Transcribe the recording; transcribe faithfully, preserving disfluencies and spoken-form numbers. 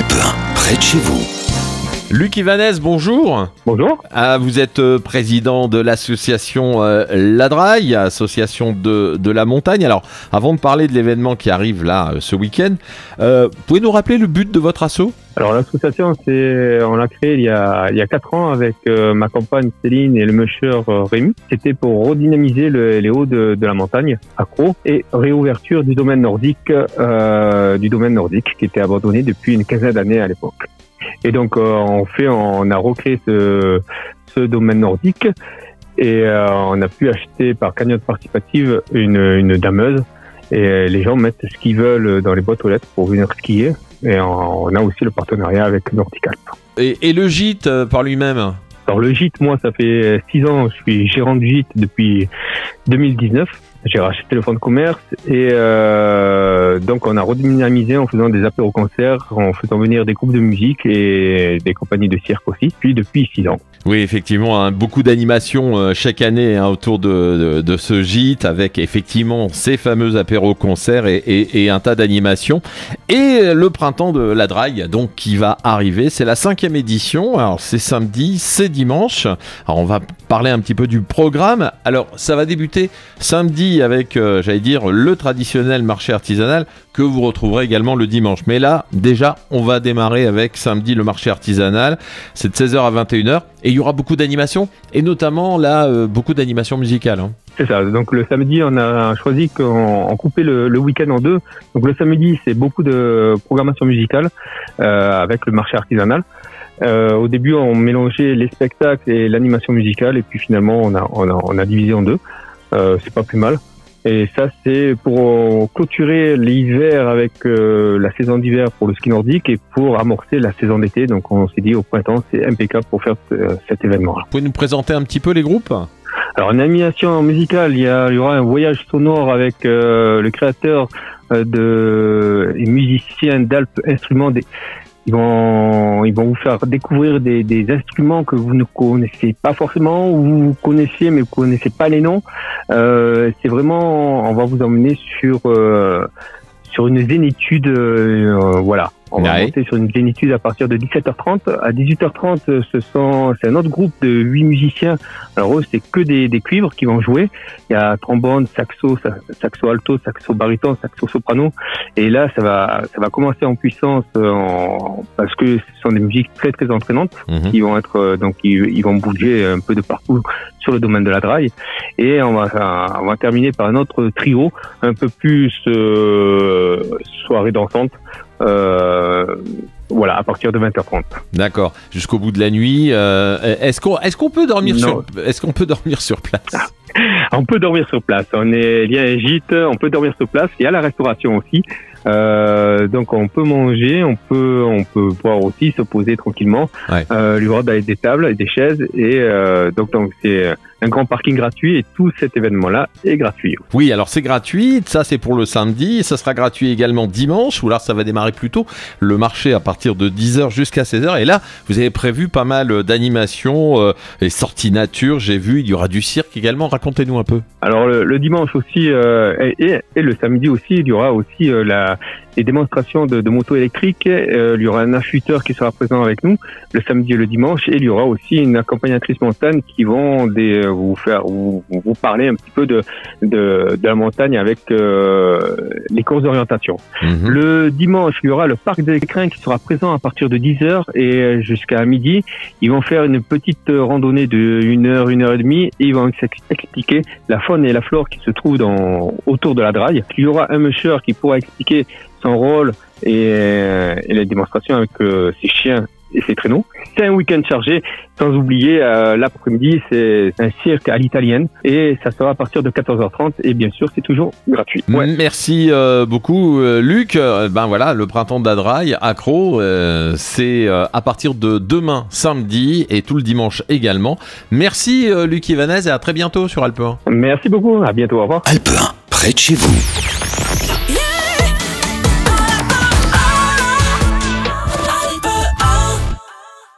Alpe un, près de chez vous. Luc Ivanez, bonjour. Bonjour. Ah, vous êtes euh, président de l'association euh, Ladraille, association de, de la montagne. Alors, avant de parler de l'événement qui arrive là euh, ce week-end, euh, pouvez nous rappeler le but de votre asso ? Alors l'association, c'est, on l'a créée il y a il y a quatre ans avec euh, ma compagne Céline et le musher euh, Rémi. C'était pour redynamiser le, les hauts de, de la montagne, accro, et réouverture du domaine nordique, euh, du domaine nordique qui était abandonné depuis une quinzaine d'années à l'époque. Et donc euh, on fait, on a recréé ce, ce domaine nordique et euh, on a pu acheter par cagnotte participative une, une dameuse et les gens mettent ce qu'ils veulent dans les boîtes aux lettres pour venir skier. Et on a aussi le partenariat avec Nordic Alpes. Et, et le gîte euh, par lui-même ? Alors le gîte, moi, ça fait six ans, je suis gérant du gîte depuis deux mille dix-neuf. J'ai racheté le fonds de commerce et euh, donc on a redynamisé en faisant des apéros-concerts, en faisant venir des groupes de musique et des compagnies de cirque aussi, puis depuis six ans. Oui, effectivement, hein, beaucoup d'animations euh, chaque année hein, autour de, de, de ce gîte, avec effectivement ces fameux apéros-concerts et, et, et un tas d'animations. Et le printemps de Ladraille, donc, qui va arriver, c'est la cinquième édition. Alors, c'est samedi, c'est dimanche. Alors, on va parler un petit peu du programme. Alors, ça va débuter samedi avec, euh, j'allais dire, le traditionnel marché artisanal que vous retrouverez également le dimanche. Mais là, déjà, on va démarrer avec samedi le marché artisanal. C'est de seize heures à vingt et une heures. Et il y aura beaucoup d'animations, et notamment là, euh, beaucoup d'animations musicales. Hein. C'est ça. Donc le samedi, on a choisi qu'on on coupait le, le week-end en deux. Donc le samedi, c'est beaucoup de programmation musicale euh, avec le marché artisanal. Euh, au début, on mélangeait les spectacles et l'animation musicale, et puis finalement, on a, on a, on a divisé en deux. Euh, c'est pas plus mal. Et ça, c'est pour clôturer l'hiver avec euh, la saison d'hiver pour le ski nordique et pour amorcer la saison d'été. Donc, on s'est dit au printemps, c'est impeccable pour faire euh, cet événement-là. Vous pouvez nous présenter un petit peu les groupes ? Alors, en animation musicale, il y, a, il y aura un voyage sonore avec euh, le créateur euh, de et musicien d'Alpes Instruments. Des, Ils vont, ils vont vous faire découvrir des, des instruments que vous ne connaissez pas forcément, ou vous connaissiez mais vous connaissez pas les noms. Euh, c'est vraiment, on va vous emmener sur euh, sur une zénitude, euh, voilà. On va ouais. monter sur une zénitude à partir de dix-sept heures trente. À dix-huit heures trente, ce sont, c'est un autre groupe de huit musiciens. Alors eux, c'est que des, des cuivres qui vont jouer. Il y a trombone, saxo, saxo alto, saxo baryton, saxo soprano. Et là, ça va, ça va commencer en puissance en, parce que ce sont des musiques très très entraînantes mm-hmm. qui vont être, donc ils, ils vont bouger un peu de partout sur le domaine de la draille. Et on va, on va terminer par un autre trio, un peu plus euh, soirée dansante. Euh, voilà, à partir de vingt heures trente. D'accord, jusqu'au bout de la nuit. Euh, est-ce qu'on, est-ce qu'on peut dormir non. sur, est-ce qu'on peut dormir sur place ? Ah. On peut dormir sur place. On est lié à un gîte, on peut dormir sur place. Il y a la restauration aussi. Euh, donc on peut manger, on peut, on peut boire aussi, se poser tranquillement. Ouais. Euh, il y aura des tables et des chaises et euh, donc donc c'est un grand parking gratuit et tout cet événement-là est gratuit. Oui, alors c'est gratuit, ça c'est pour le samedi, ça sera gratuit également dimanche, où là ça va démarrer plus tôt, le marché à partir de dix heures jusqu'à seize heures, et là vous avez prévu pas mal d'animations, euh, les sorties nature, j'ai vu, il y aura du cirque également, racontez-nous un peu. Alors le, le dimanche aussi, euh, et, et le samedi aussi, il y aura aussi euh, la... les démonstrations de, de motos électriques. Euh, il y aura un affûteur qui sera présent avec nous le samedi et le dimanche, et il y aura aussi une accompagnatrice montagne qui vont des, vous faire vous, vous parler un petit peu de de, de la montagne avec euh, les courses d'orientation. Mmh. Le dimanche, il y aura le parc des Écrins qui sera présent à partir de dix heures et jusqu'à midi. Ils vont faire une petite randonnée de une heure, une heure et demie, et ils vont expliquer la faune et la flore qui se trouvent dans autour de la draille. Il y aura un musher qui pourra expliquer son rôle et, et les démonstrations avec euh, ses chiens et ses traîneaux. C'est un week-end chargé, sans oublier euh, l'après-midi, c'est un cirque à l'italienne et ça sera à partir de quatorze heures trente et bien sûr c'est toujours gratuit. Ouais. Merci euh, beaucoup euh, Luc. Euh, ben voilà, le printemps de la draille, accro, euh, c'est euh, à partir de demain samedi et tout le dimanche également. Merci euh, Luc Ivanez et à très bientôt sur Alpe un. Merci beaucoup, à bientôt, au revoir. Alpe un, près de chez vous.